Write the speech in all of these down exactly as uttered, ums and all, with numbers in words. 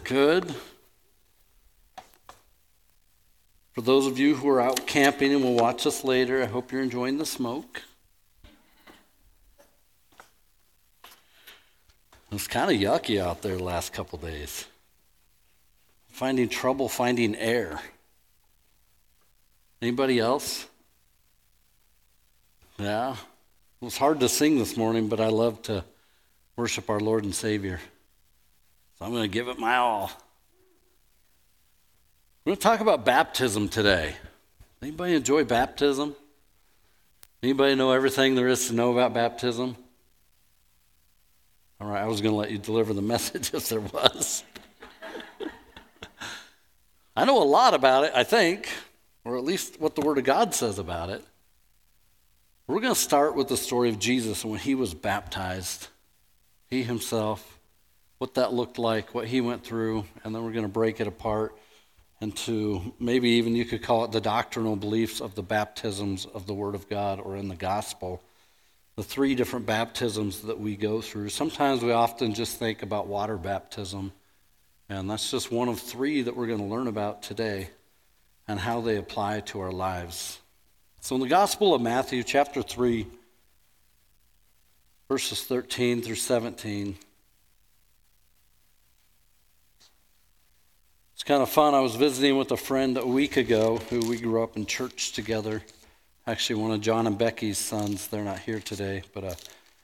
Good. For those of you who are out camping and will watch us later, I hope you're enjoying the smoke. It's kind of yucky out there the last couple days. Finding trouble finding air. Anybody else? Yeah. It was hard to sing this morning, but I love to worship our Lord and Savior. So I'm going to give it my all. We're going to talk about baptism today. Anybody enjoy baptism? Anybody know everything there is to know about baptism? All right, I was going to let you deliver the message if there was. I know a lot about it, I think, or at least what the Word of God says about it. We're going to start with the story of Jesus and when he was baptized. He himself, what that looked like, what he went through, and then we're going to break it apart into maybe even you could call it the doctrinal beliefs of the baptisms of the Word of God or in the gospel. The three different baptisms that we go through. Sometimes we often just think about water baptism, and that's just one of three that we're going to learn about today and how they apply to our lives. So in the Gospel of Matthew, chapter three, verses thirteen through seventeen, it's kind of fun. I was visiting with a friend a week ago who we grew up in church together. Actually, one of John and Becky's sons. They're not here today, but uh,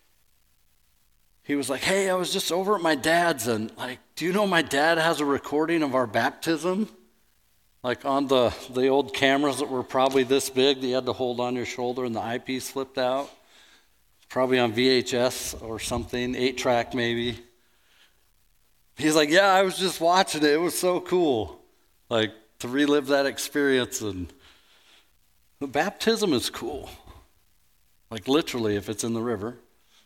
he was like, hey, I was just over at my dad's, and like, do you know my dad has a recording of our baptism? Like on the, the old cameras that were probably this big that you had to hold on your shoulder and the eyepiece flipped out. Probably on V H S or something, eight track maybe. He's like, yeah, I was just watching it. It was so cool. Like to relive that experience. And the baptism is cool. Like literally if it's in the river.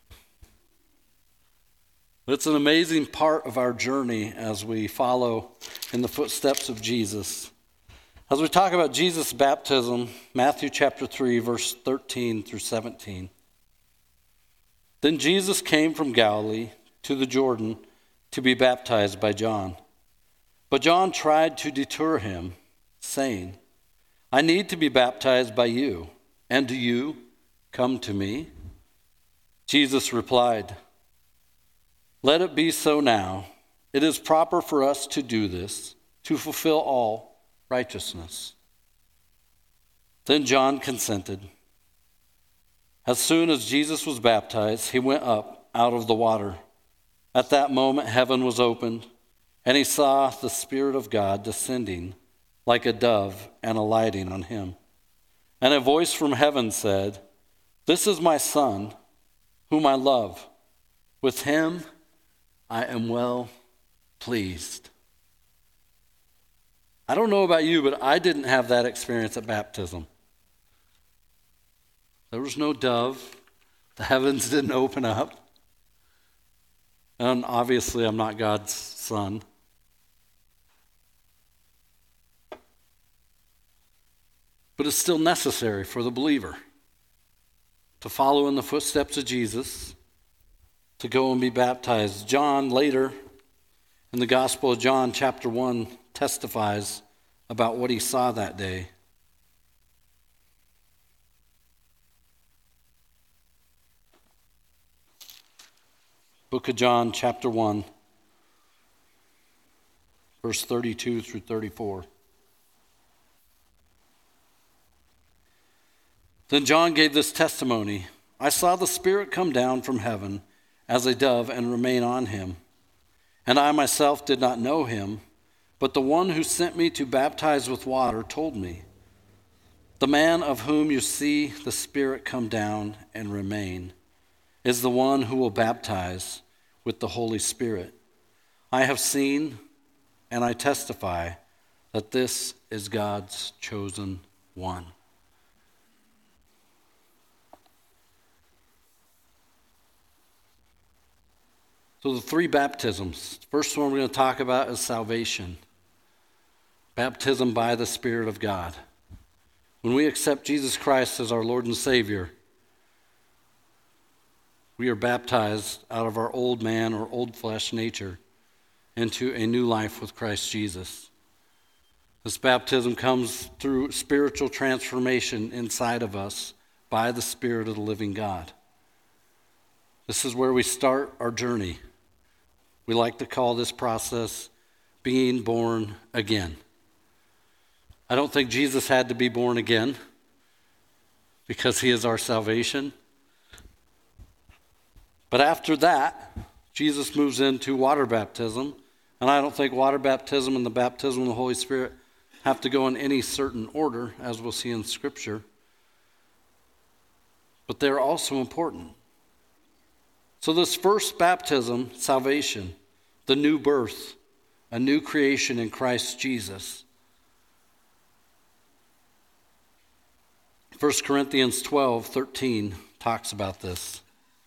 It's an amazing part of our journey as we follow in the footsteps of Jesus. As we talk about Jesus' baptism, Matthew chapter three, verse thirteen through seventeen. Then Jesus came from Galilee to the Jordan to be baptized by John. But John tried to deter him, saying, I need to be baptized by you, and do you come to me? Jesus replied, let it be so now. It is proper for us to do this, to fulfill all righteousness. Then John consented. As soon as Jesus was baptized, he went up out of the water. At that moment, heaven was opened, and he saw the Spirit of God descending like a dove and alighting on him. And a voice from heaven said, this is my Son, whom I love. With him I am well pleased. I don't know about you, but I didn't have that experience at baptism. There was no dove. The heavens didn't open up. And obviously, I'm not God's son. But it's still necessary for the believer to follow in the footsteps of Jesus, to go and be baptized. John later, in the Gospel of John, chapter one, testifies about what he saw that day. Book of John, chapter one, verse thirty-two through thirty-four. Then John gave this testimony, I saw the Spirit come down from heaven as a dove and remain on him. And I myself did not know him, but the one who sent me to baptize with water told me, the man of whom you see the Spirit come down and remain is the one who will baptize with the Holy Spirit. I have seen and I testify that this is God's chosen one. So the three baptisms. The first one we're going to talk about is salvation. Baptism by the Spirit of God. When we accept Jesus Christ as our Lord and Savior, we are baptized out of our old man or old flesh nature into a new life with Christ Jesus. This baptism comes through spiritual transformation inside of us by the Spirit of the living God. This is where we start our journey. We like to call this process being born again. I don't think Jesus had to be born again because he is our salvation. But after that, Jesus moves into water baptism. And I don't think water baptism and the baptism of the Holy Spirit have to go in any certain order, as we'll see in Scripture. But they're also important. So this first baptism, salvation, the new birth, a new creation in Christ Jesus. First Corinthians twelve thirteen talks about this.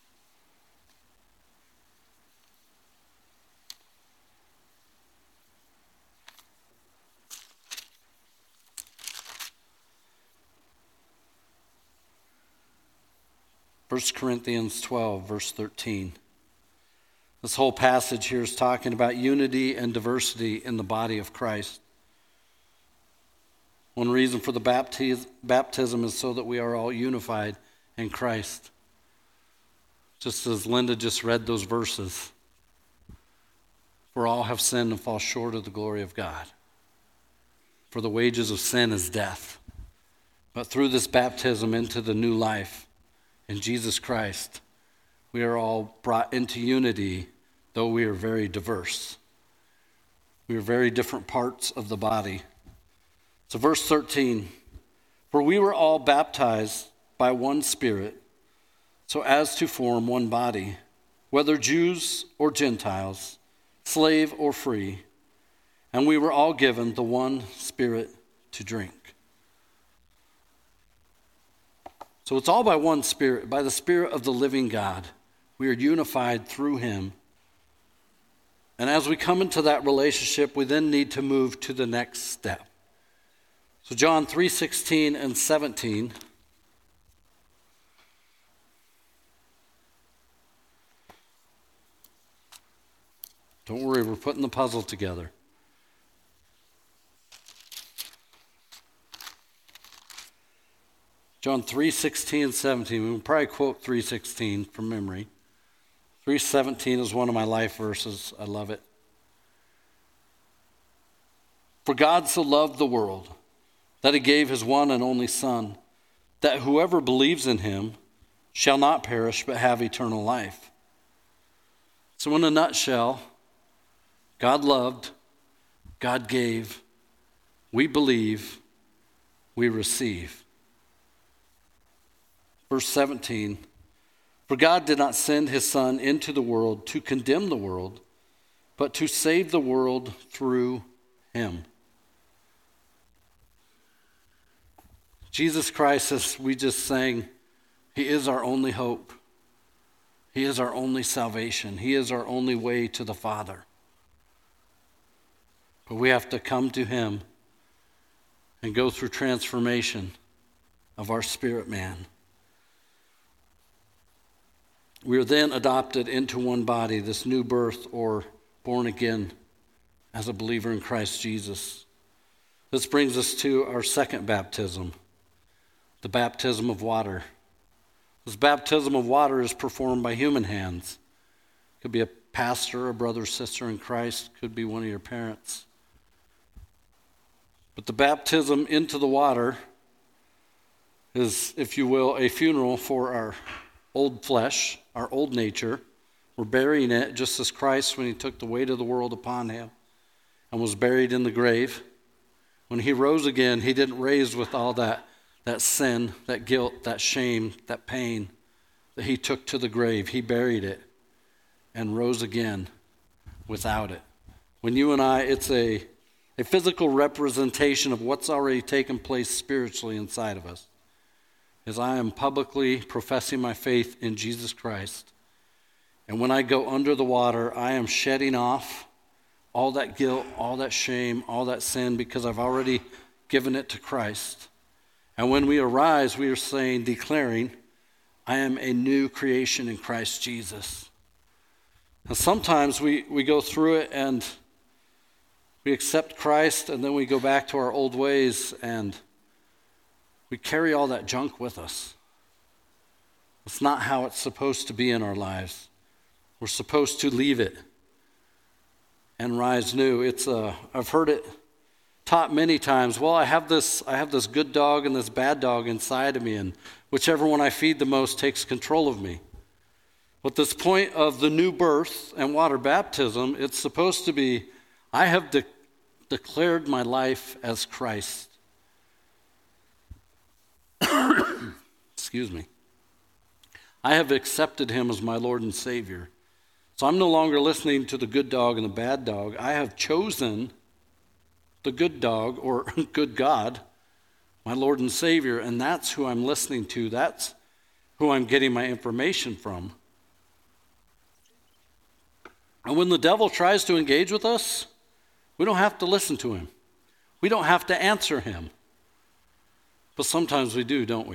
First Corinthians twelve, verse thirteen. This whole passage here is talking about unity and diversity in the body of Christ. One reason for the baptiz- baptism is so that we are all unified in Christ. Just as Linda just read those verses. For all have sinned and fall short of the glory of God. For the wages of sin is death. But through this baptism into the new life in Jesus Christ, we are all brought into unity, though we are very diverse. We are very different parts of the body. So verse thirteen, for we were all baptized by one Spirit, so as to form one body, whether Jews or Gentiles, slave or free, and we were all given the one Spirit to drink. So it's all by one Spirit, by the Spirit of the living God. We are unified through him. And as we come into that relationship, we then need to move to the next step. So John three sixteen and seventeen. Don't worry, we're putting the puzzle together. John three sixteen and seventeen. We'll probably quote three sixteen from memory. three seventeen is one of my life verses. I love it. For God so loved the world that he gave his one and only Son, that whoever believes in him shall not perish but have eternal life. So in a nutshell, God loved, God gave, we believe, we receive. Verse seventeen, for God did not send his Son into the world to condemn the world, but to save the world through him. Jesus Christ, as we just sang, he is our only hope. He is our only salvation. He is our only way to the Father. But we have to come to him and go through transformation of our spirit man. We are then adopted into one body, this new birth or born again as a believer in Christ Jesus. This brings us to our second baptism, the baptism of water. This baptism of water is performed by human hands. It could be a pastor, a brother or sister in Christ, could be one of your parents. But the baptism into the water is, if you will, a funeral for our old flesh, our old nature. We're burying it just as Christ, when he took the weight of the world upon him and was buried in the grave. When he rose again, he didn't raise with all that, that sin, that guilt, that shame, that pain that he took to the grave. He buried it and rose again without it. When you and I, it's a, a physical representation of what's already taken place spiritually inside of us. As I am publicly professing my faith in Jesus Christ. And when I go under the water, I am shedding off all that guilt, all that shame, all that sin, because I've already given it to Christ. And when we arise, we are saying, declaring, I am a new creation in Christ Jesus. And sometimes we, we go through it and we accept Christ, and then we go back to our old ways, and we carry all that junk with us. It's not how it's supposed to be in our lives. We're supposed to leave it and rise new. It's uh, I've heard it taught many times. Well, I have this I have this good dog and this bad dog inside of me, and whichever one I feed the most takes control of me. At this point of the new birth and water baptism, it's supposed to be, I have de- declared my life as Christ. Excuse me. I have accepted him as my Lord and Savior. So I'm no longer listening to the good dog and the bad dog. I have chosen the good dog, or good God, my Lord and Savior, and that's who I'm listening to. That's who I'm getting my information from. And when the devil tries to engage with us, we don't have to listen to him. We don't have to answer him. But sometimes we do, don't we?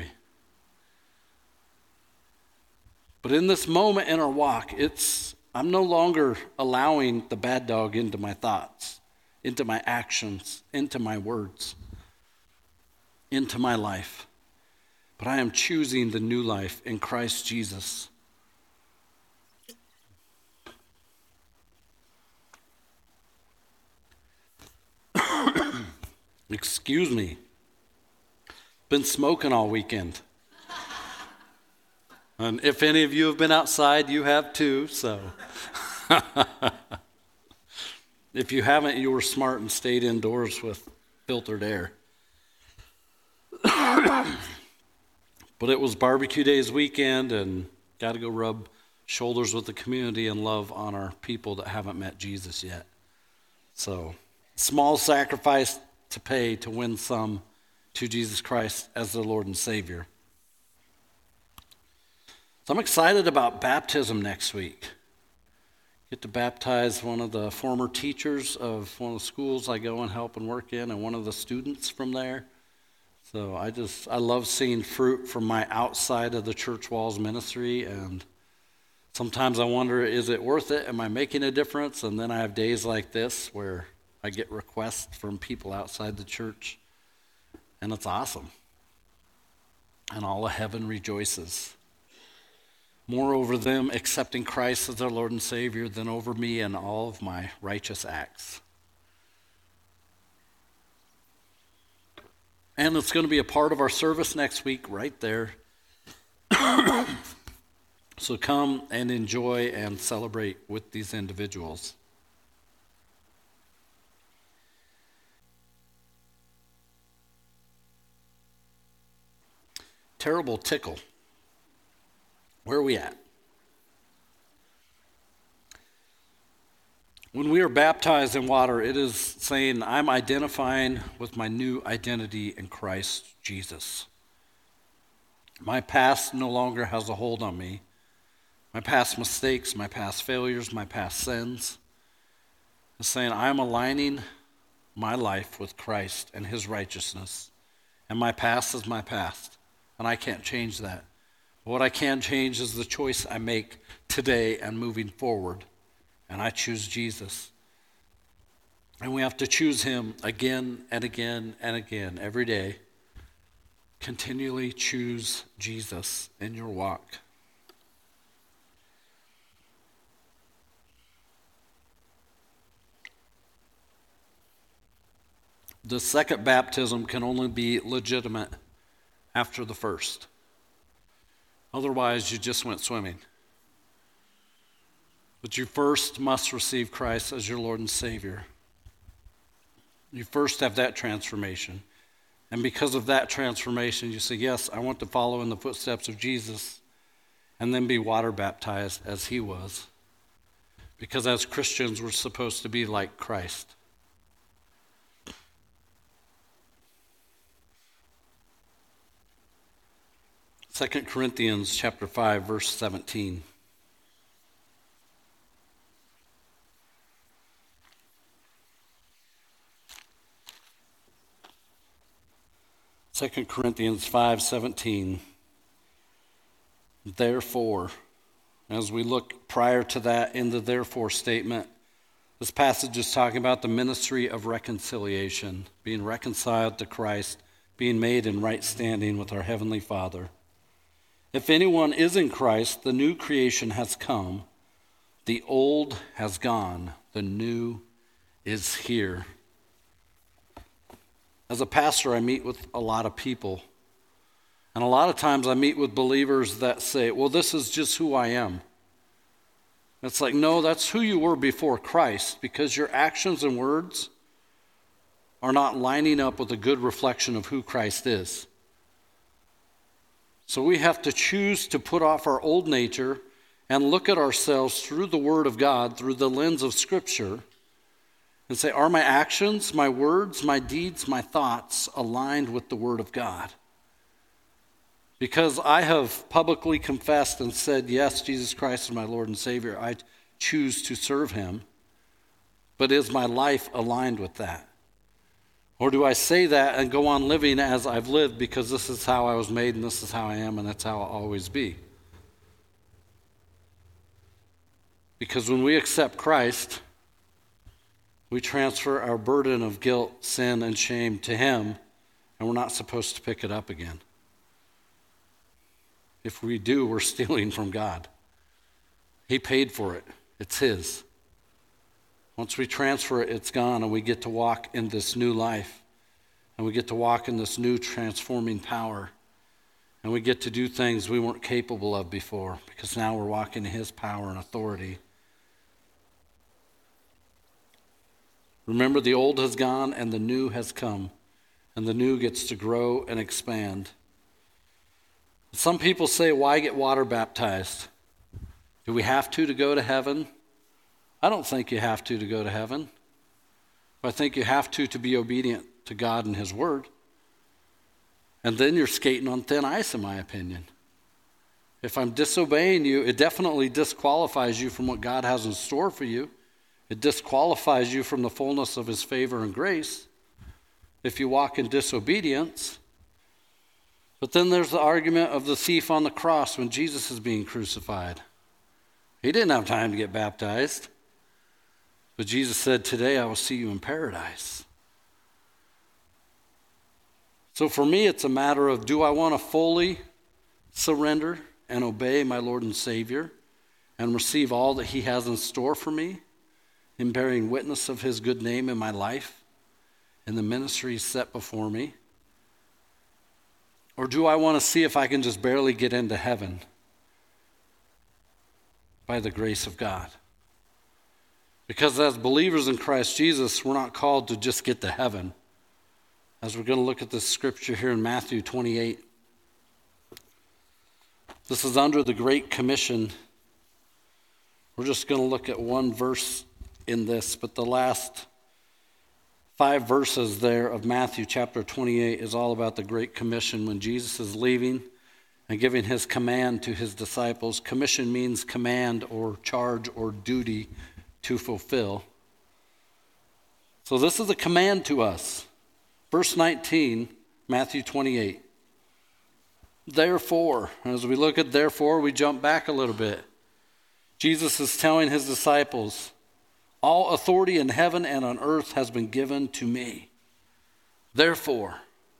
But in this moment in our walk, it's I'm no longer allowing the bad dog into my thoughts, into my actions, into my words, into my life. But I am choosing the new life in Christ Jesus. Excuse me. Been smoking all weekend. And if any of you have been outside, you have too, so. If you haven't, you were smart and stayed indoors with filtered air. But it was barbecue days weekend, and got to go rub shoulders with the community and love on our people that haven't met Jesus yet. So, small sacrifice to pay to win some to Jesus Christ as their Lord and Savior. So I'm excited about baptism next week. Get to baptize one of the former teachers of one of the schools I go and help and work in, and one of the students from there. So I just, I love seeing fruit from my outside of the church walls ministry, and sometimes I wonder, is it worth it? Am I making a difference? And then I have days like this where I get requests from people outside the church, and it's awesome. And all of heaven rejoices. More over them accepting Christ as their Lord and Savior than over me and all of my righteous acts. And it's going to be a part of our service next week right there. So come and enjoy and celebrate with these individuals. Terrible tickle. Where are we at? When we are baptized in water, it is saying, I'm identifying with my new identity in Christ Jesus. My past no longer has a hold on me. My past mistakes, my past failures, my past sins. It's saying, I'm aligning my life with Christ and his righteousness. And my past is my past, and I can't change that. What I can change is the choice I make today and moving forward. And I choose Jesus. And we have to choose him again and again and again every day. Continually choose Jesus in your walk. The second baptism can only be legitimate after the first. Otherwise, you just went swimming. But you first must receive Christ as your Lord and Savior. You first have that transformation. And because of that transformation, you say, yes, I want to follow in the footsteps of Jesus, and then be water baptized as he was. Because as Christians, we're supposed to be like Christ. Second Corinthians chapter five, verse seventeen. Second Corinthians five seventeen. Therefore, As we look prior to that in the therefore statement, this passage is talking about the ministry of reconciliation, being reconciled to Christ, being made in right standing with our Heavenly Father. If anyone is in Christ, the new creation has come. The old has gone. The new is here. As a pastor, I meet with a lot of people. And a lot of times I meet with believers that say, well, this is just who I am. It's like, no, that's who you were before Christ, because your actions and words are not lining up with a good reflection of who Christ is. So we have to choose to put off our old nature and look at ourselves through the Word of God, through the lens of Scripture, and say, are my actions, my words, my deeds, my thoughts aligned with the Word of God? Because I have publicly confessed and said, yes, Jesus Christ is my Lord and Savior. I choose to serve him. But is my life aligned with that? Or do I say that and go on living as I've lived because this is how I was made and this is how I am and that's how I'll always be? Because when we accept Christ, we transfer our burden of guilt, sin, and shame to him, and we're not supposed to pick it up again. If we do, we're stealing from God. He paid for it. It's his. Once we transfer it, it's gone, and we get to walk in this new life. And we get to walk in this new transforming power. And we get to do things we weren't capable of before, because now we're walking in his power and authority. Remember, the old has gone and the new has come. And the new gets to grow and expand. Some people say, why get water baptized? Do we have to to go to heaven? I don't think you have to to go to heaven. I think you have to to be obedient to God and his word. And then you're skating on thin ice, in my opinion. If I'm disobeying you, it definitely disqualifies you from what God has in store for you. It disqualifies you from the fullness of his favor and grace if you walk in disobedience. But then there's the argument of the thief on the cross when Jesus is being crucified. He didn't have time to get baptized. But Jesus said, today I will see you in paradise. So for me, it's a matter of, do I want to fully surrender and obey my Lord and Savior and receive all that he has in store for me in bearing witness of his good name in my life and the ministry set before me? Or do I want to see if I can just barely get into heaven by the grace of God? Because as believers in Christ Jesus, we're not called to just get to heaven. As we're going to look at this scripture here in Matthew twenty-eight. This is under the Great Commission. We're just going to look at one verse in this, but the last five verses there of Matthew chapter twenty-eight is all about the Great Commission when Jesus is leaving and giving his command to his disciples. Commission means command or charge or duty to fulfill. So this is a command to us. Verse nineteen, Matthew twenty-eight. Therefore, as we look at therefore, we jump back a little bit. Jesus is telling his disciples, all authority in heaven and on earth has been given to me. Therefore,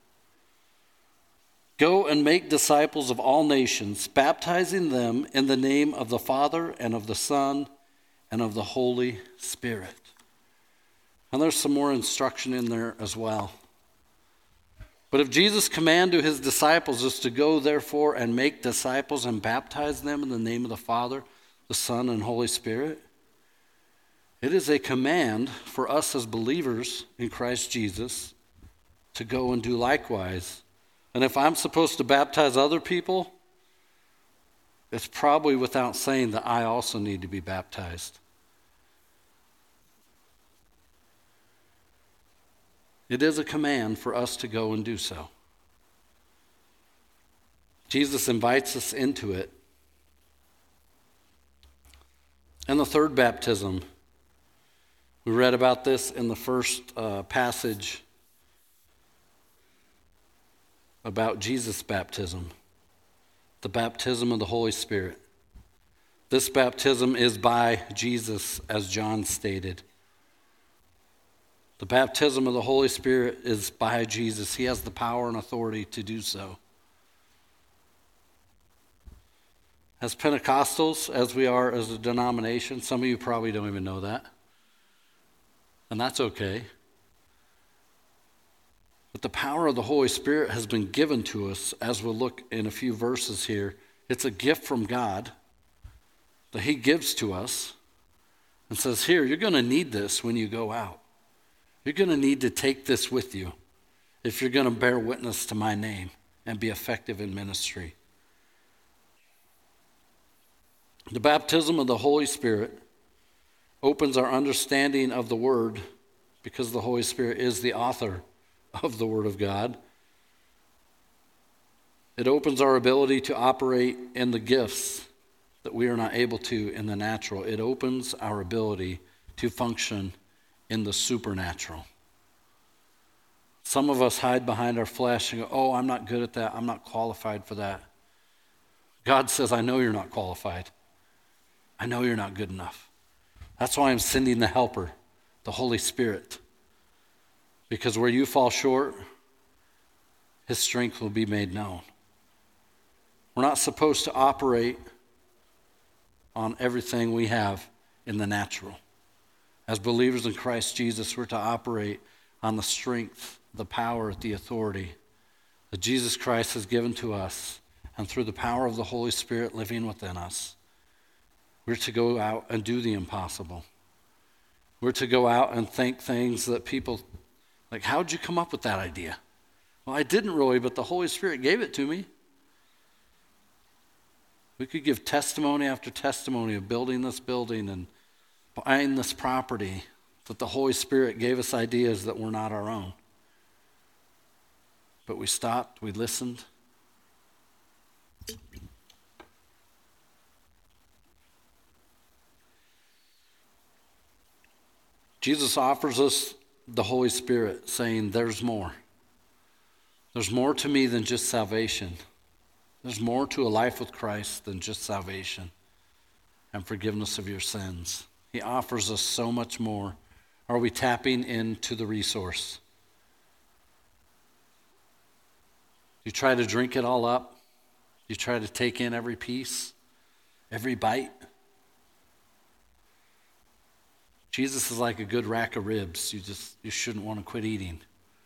go and make disciples of all nations, baptizing them in the name of the Father and of the Son and of the Holy Spirit. And there's some more instruction in there as well. But if Jesus' command to his disciples is to go, therefore, and make disciples and baptize them in the name of the Father, the Son, and Holy Spirit, it is a command for us as believers in Christ Jesus to go and do likewise. And if I'm supposed to baptize other people, it's probably without saying that I also need to be baptized. It is a command for us to go and do so. Jesus invites us into it. And the third baptism, we read about this in the first uh, passage about Jesus' baptism, the baptism of the Holy Spirit. This baptism is by Jesus, as John stated. The baptism of the Holy Spirit is by Jesus. He has the power and authority to do so. As Pentecostals, as we are as a denomination, some of you probably don't even know that. And that's okay. But the power of the Holy Spirit has been given to us, as we'll look in a few verses here. It's a gift from God that he gives to us and says, here, you're going to need this when you go out. You're going to need to take this with you if you're going to bear witness to my name and be effective in ministry. The baptism of the Holy Spirit opens our understanding of the Word, because the Holy Spirit is the author of the Word of God. It opens our ability to operate in the gifts that we are not able to in the natural. It opens our ability to function in the supernatural. Some of us hide behind our flesh and go, oh, I'm not good at that. I'm not qualified for that. God says, I know you're not qualified. I know you're not good enough. That's why I'm sending the helper, the Holy Spirit. Because where you fall short, his strength will be made known. We're not supposed to operate on everything we have in the natural. As believers in Christ Jesus, we're to operate on the strength, the power, the authority that Jesus Christ has given to us, and through the power of the Holy Spirit living within us, we're to go out and do the impossible. We're to go out and think things that people, like, how'd you come up with that idea? Well, I didn't really, but the Holy Spirit gave it to me. We could give testimony after testimony of building this building and buying this property, that the Holy Spirit gave us ideas that were not our own. But we stopped, we listened. Jesus offers us the Holy Spirit, saying, there's more. There's more to me than just salvation. There's more to a life with Christ than just salvation and forgiveness of your sins. He offers us so much more. Are we tapping into the resource? You try to drink it all up. You try to take in every piece, every bite. Jesus is like a good rack of ribs. You just you shouldn't want to quit eating.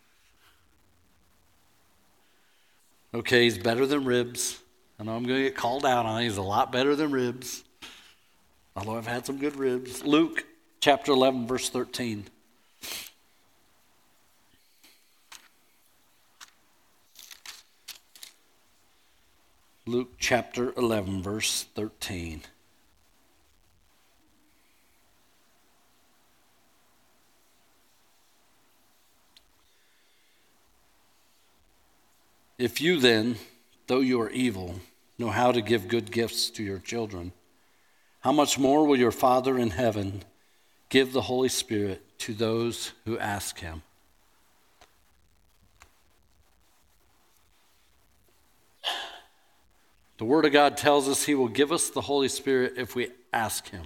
Okay, he's better than ribs. I know I'm going to get called out on it. He's a lot better than ribs. Although I've had some good ribs. Luke chapter eleven, verse thirteen. Luke chapter eleven, verse thirteen. If you then, though you are evil, know how to give good gifts to your children, how much more will your Father in heaven give the Holy Spirit to those who ask him? The Word of God tells us he will give us the Holy Spirit if we ask him.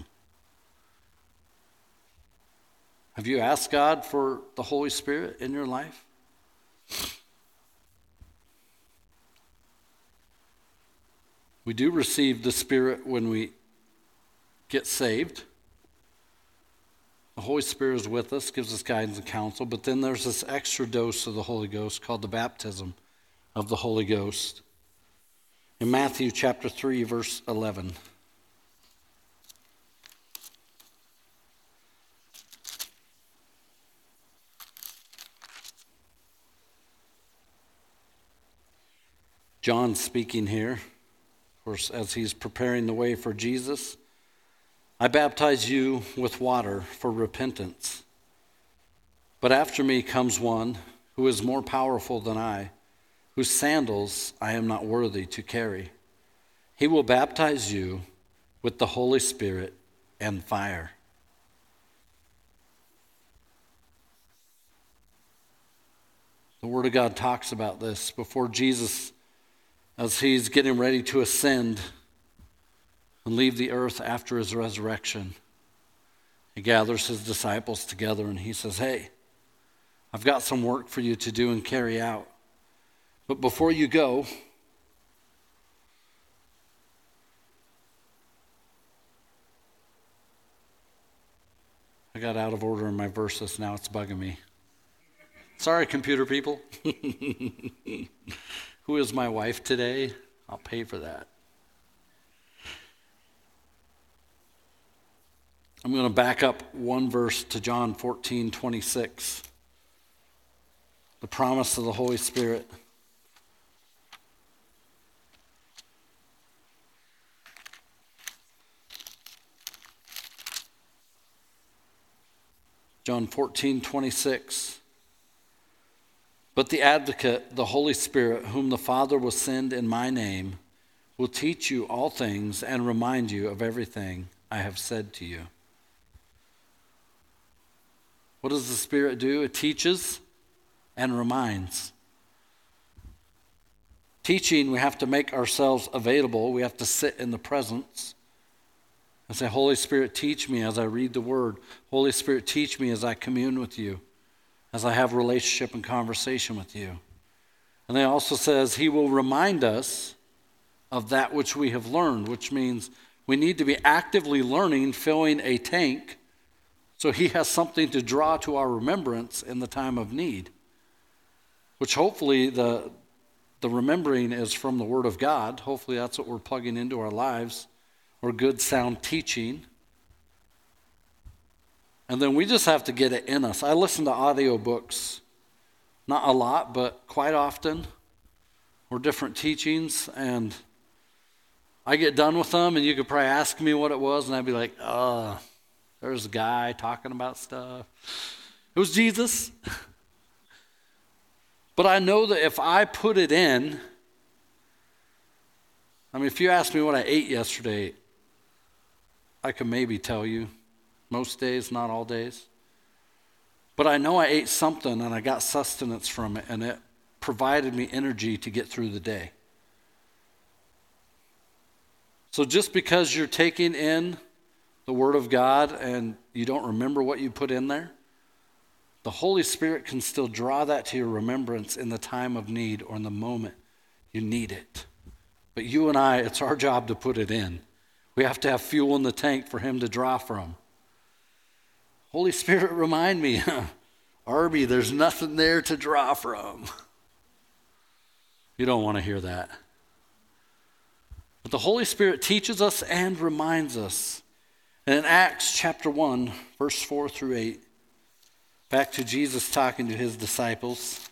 Have you asked God for the Holy Spirit in your life? We do receive the Spirit when we get saved. The Holy Spirit is with us, gives us guidance and counsel, but then there's this extra dose of the Holy Ghost called the baptism of the Holy Ghost. In Matthew chapter three, verse eleven. John speaking here, of course, as he's preparing the way for Jesus. I baptize you with water for repentance. But after me comes one who is more powerful than I, whose sandals I am not worthy to carry. He will baptize you with the Holy Spirit and fire. The Word of God talks about this before Jesus, as he's getting ready to ascend and leave the earth after his resurrection. He gathers his disciples together and he says, hey, I've got some work for you to do and carry out. But before you go, I got out of order in my verses. Now it's bugging me. Sorry, computer people. Who is my wife today? I'll pay for that. I'm going to back up one verse to John fourteen twenty-six. The promise of the Holy Spirit. John fourteen twenty-six. But the advocate, the Holy Spirit, whom the Father will send in my name, will teach you all things and remind you of everything I have said to you. What does the Spirit do? It teaches and reminds. Teaching, we have to make ourselves available. We have to sit in the presence and say, Holy Spirit, teach me as I read the Word. Holy Spirit, teach me as I commune with you, as I have relationship and conversation with you. And then it also says he will remind us of that which we have learned, which means we need to be actively learning, filling a tank, so he has something to draw to our remembrance in the time of need, which hopefully the, the remembering is from the Word of God. Hopefully that's what we're plugging into our lives, or good sound teaching. And then we just have to get it in us. I listen to audiobooks, not a lot, but quite often, or different teachings, and I get done with them, and you could probably ask me what it was, and I'd be like, uh, there's a guy talking about stuff. It was Jesus. But I know that if I put it in, I mean, if you ask me what I ate yesterday, I could maybe tell you. Most days, not all days. But I know I ate something and I got sustenance from it, and it provided me energy to get through the day. So just because you're taking in the Word of God and you don't remember what you put in there, the Holy Spirit can still draw that to your remembrance in the time of need or in the moment you need it. But you and I, it's our job to put it in. We have to have fuel in the tank for him to draw from. Holy Spirit, remind me, Arby, there's nothing there to draw from. You don't want to hear that. But the Holy Spirit teaches us and reminds us. And in Acts chapter one, verse four through eight, back to Jesus talking to his disciples.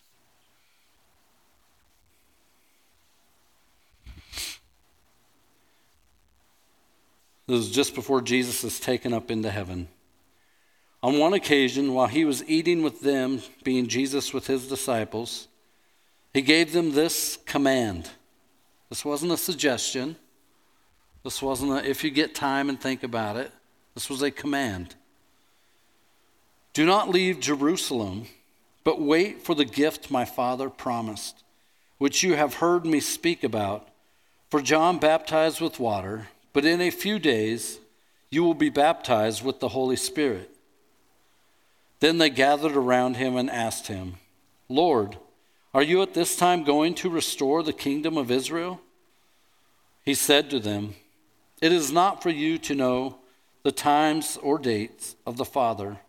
This is just before Jesus is taken up into heaven. On one occasion, while he was eating with them, being Jesus with his disciples, he gave them this command. This wasn't a suggestion. This wasn't a, if you get time and think about it. This was a command. Do not leave Jerusalem, but wait for the gift my Father promised, which you have heard me speak about. For John baptized with water, but in a few days you will be baptized with the Holy Spirit. Then they gathered around him and asked him, Lord, are you at this time going to restore the kingdom of Israel? He said to them, it is not for you to know the times or dates of the Father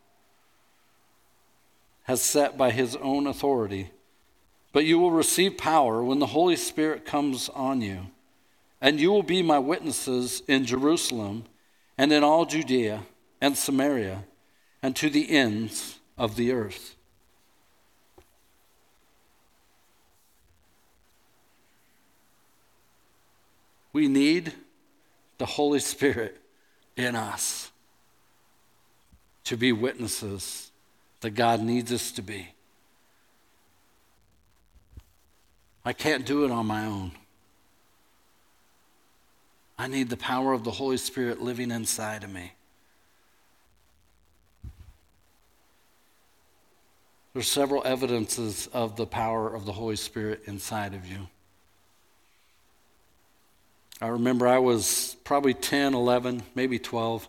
has set by his own authority, but you will receive power when the Holy Spirit comes on you, and you will be my witnesses in Jerusalem and in all Judea and Samaria and to the ends of the earth. We need the Holy Spirit in us to be witnesses that God needs us to be. I can't do it on my own. I need the power of the Holy Spirit living inside of me. There's several evidences of the power of the Holy Spirit inside of you. I remember I was probably ten, eleven, maybe twelve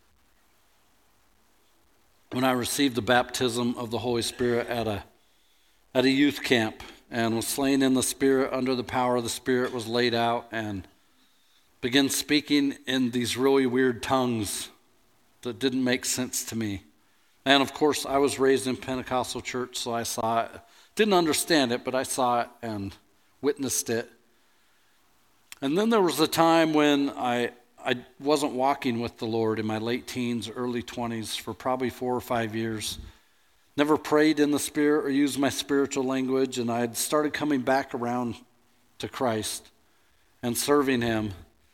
when I received the baptism of the Holy Spirit at a at a youth camp, and was slain in the Spirit, under the power of the Spirit, was laid out, and began speaking in these really weird tongues that didn't make sense to me. And of course, I was raised in Pentecostal church, so I saw it. Didn't understand it, but I saw it and witnessed it. And then there was a time when I I wasn't walking with the Lord in my late teens, early twenties, for probably four or five years. Never prayed in the Spirit or used my spiritual language, and I had started coming back around to Christ and serving Him.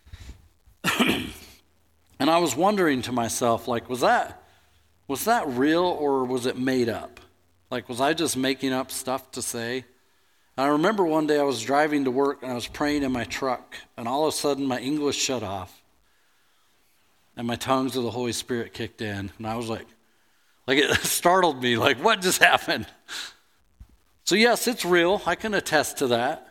And I was wondering to myself, like, was that was that real or was it made up? Like, was I just making up stuff to say? And I remember one day I was driving to work and I was praying in my truck, and all of a sudden my English shut off and my tongues of the Holy Spirit kicked in, and I was like, like it startled me, like, what just happened? So yes, it's real. I can attest to that.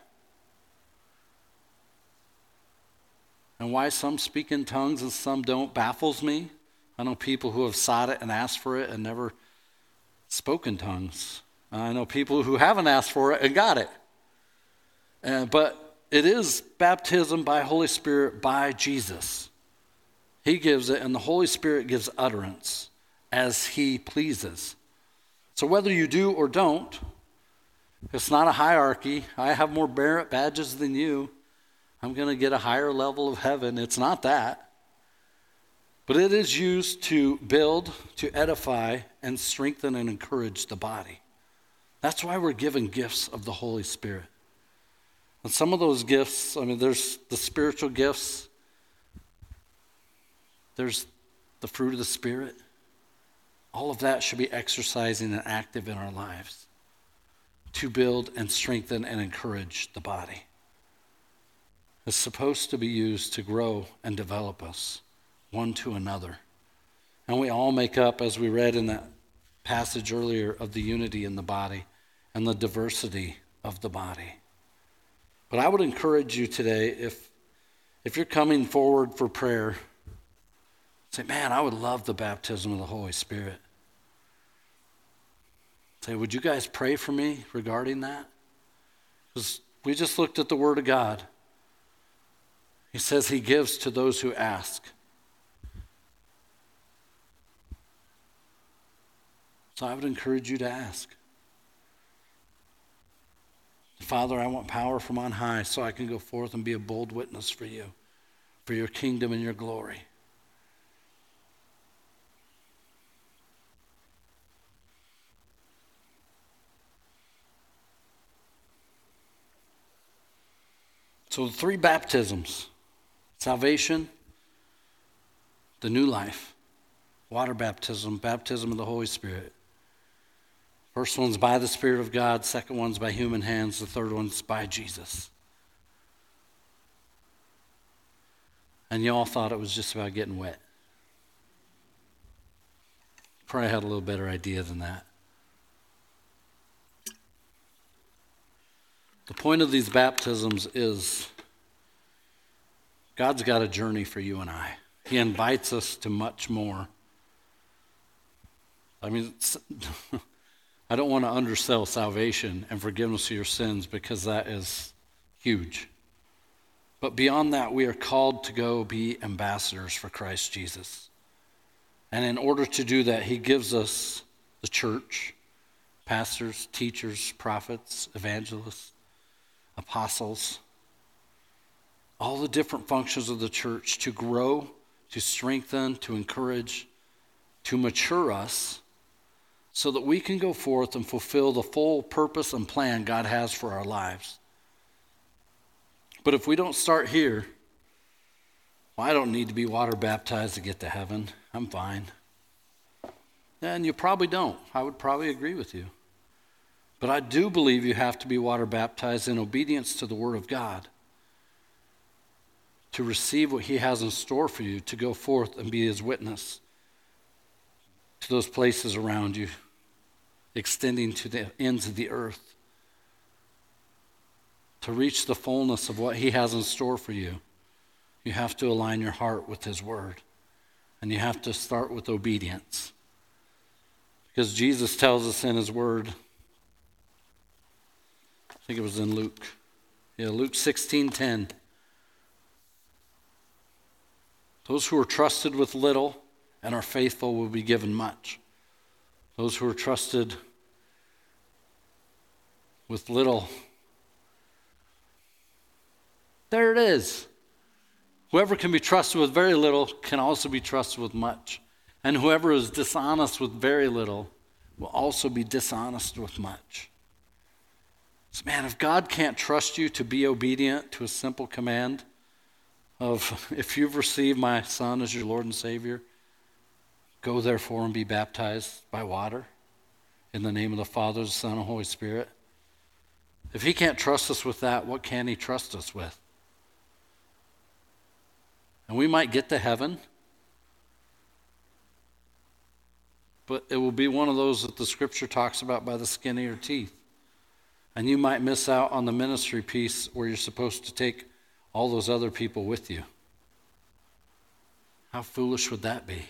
And why some speak in tongues and some don't baffles me. I know people who have sought it and asked for it and never spoke in tongues. I know people who haven't asked for it and got it. Uh, but it is baptism by Holy Spirit by Jesus. He gives it, and the Holy Spirit gives utterance as He pleases. So whether you do or don't, it's not a hierarchy. I have more merit badges than you. I'm going to get a higher level of heaven. It's not that. But it is used to build, to edify, and strengthen and encourage the body. That's why we're given gifts of the Holy Spirit. And some of those gifts, I mean, there's the spiritual gifts. There's the fruit of the Spirit. All of that should be exercising and active in our lives to build and strengthen and encourage the body. It's supposed to be used to grow and develop us one to another. And we all make up, as we read in that passage earlier, of the unity in the body and the diversity of the body. But I would encourage you today, if if you're coming forward for prayer, say, man, I would love the baptism of the Holy Spirit. Say, would you guys pray for me regarding that? Because we just looked at the Word of God. He says He gives to those who ask. So I would encourage you to ask. Father, I want power from on high so I can go forth and be a bold witness for you, for your kingdom and your glory. So the three baptisms: salvation, the new life, water baptism, baptism of the Holy Spirit. First one's by the Spirit of God, second one's by human hands, the third one's by Jesus. And you all thought it was just about getting wet. Probably had a little better idea than that. The point of these baptisms is God's got a journey for you and I. He invites us to much more. I mean, I don't want to undersell salvation and forgiveness of your sins, because that is huge. But beyond that, we are called to go be ambassadors for Christ Jesus. And in order to do that, He gives us the church, pastors, teachers, prophets, evangelists, apostles, all the different functions of the church to grow, to strengthen, to encourage, to mature us, so that we can go forth and fulfill the full purpose and plan God has for our lives. But if we don't start here, well, I don't need to be water baptized to get to heaven. I'm fine. And you probably don't. I would probably agree with you. But I do believe you have to be water baptized in obedience to the Word of God to receive what He has in store for you, to go forth and be His witness to those places around you, extending to the ends of the earth, to reach the fullness of what He has in store for you. You have to align your heart with his word. And you have to start with obedience. Because Jesus tells us in his word, I think it was in Luke. Yeah, Luke sixteen ten. Those who are trusted with little and are faithful will be given much. Those who are trusted with little, there it is. Whoever can be trusted with very little can also be trusted with much. And whoever is dishonest with very little will also be dishonest with much. So man, if God can't trust you to be obedient to a simple command of, if you've received my Son as your Lord and Savior, go therefore and be baptized by water in the name of the Father, the Son, and Holy Spirit. If he can't trust us with that, what can he trust us with? And we might get to heaven, but it will be one of those that the scripture talks about by the skin of your teeth. And you might miss out on the ministry piece where you're supposed to take all those other people with you. How foolish would that be?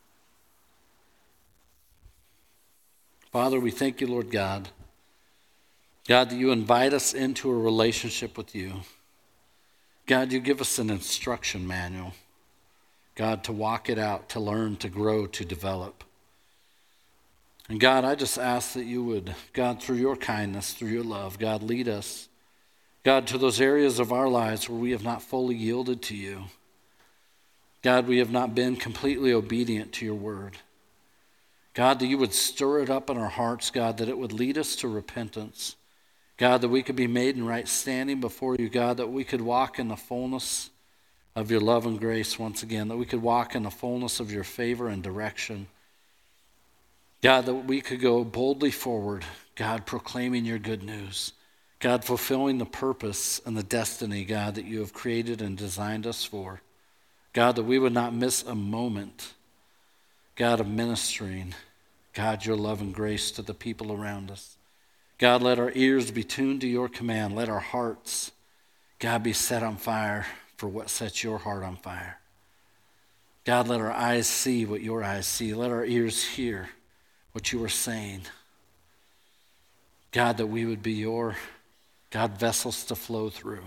Father, we thank you, Lord God. God, that you invite us into a relationship with you. God, you give us an instruction manual. God, to walk it out, to learn, to grow, to develop. And God, I just ask that you would, God, through your kindness, through your love, God, lead us, God, to those areas of our lives where we have not fully yielded to you. God, we have not been completely obedient to your word. God, that you would stir it up in our hearts, God, that it would lead us to repentance. God, that we could be made in right standing before you, God, that we could walk in the fullness of your love and grace once again, that we could walk in the fullness of your favor and direction. God, that we could go boldly forward, God, proclaiming your good news. God, fulfilling the purpose and the destiny, God, that you have created and designed us for. God, that we would not miss a moment, God, of ministering, God, your love and grace to the people around us. God, let our ears be tuned to your command. Let our hearts, God, be set on fire for what sets your heart on fire. God, let our eyes see what your eyes see. Let our ears hear what you are saying. God, that we would be your, God, vessels to flow through.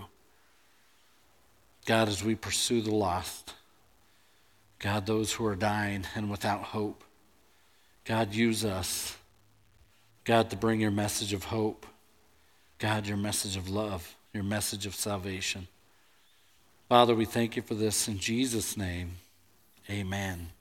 God, as we pursue the lost. God, those who are dying and without hope. God, use us. God, to bring your message of hope. God, your message of love, your message of salvation. Father, we thank you for this in Jesus' name. Amen.